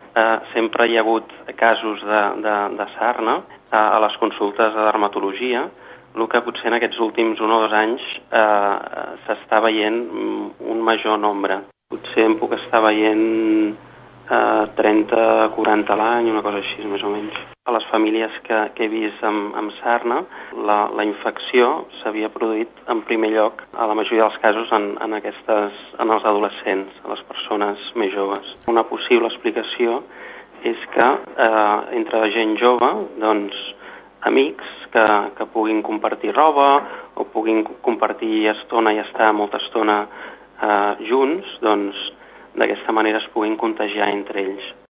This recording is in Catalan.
sempre hi ha hagut casos de sarna a les consultes de dermatologia, el que potser en aquests últims 1 o 2 anys s'està veient un major nombre. Potser em puc estar veient 30, 40 a l'any, una cosa així, més o menys. A les famílies que he vist amb sarna, la infecció s'havia produït en primer lloc, a la majoria dels casos, en els adolescents, a les persones més joves. Una possible explicació és que entre la gent jove, doncs, amics que puguin compartir roba o puguin compartir estona i estar molta estona junts, doncs d'aquesta manera es puguin contagiar entre ells.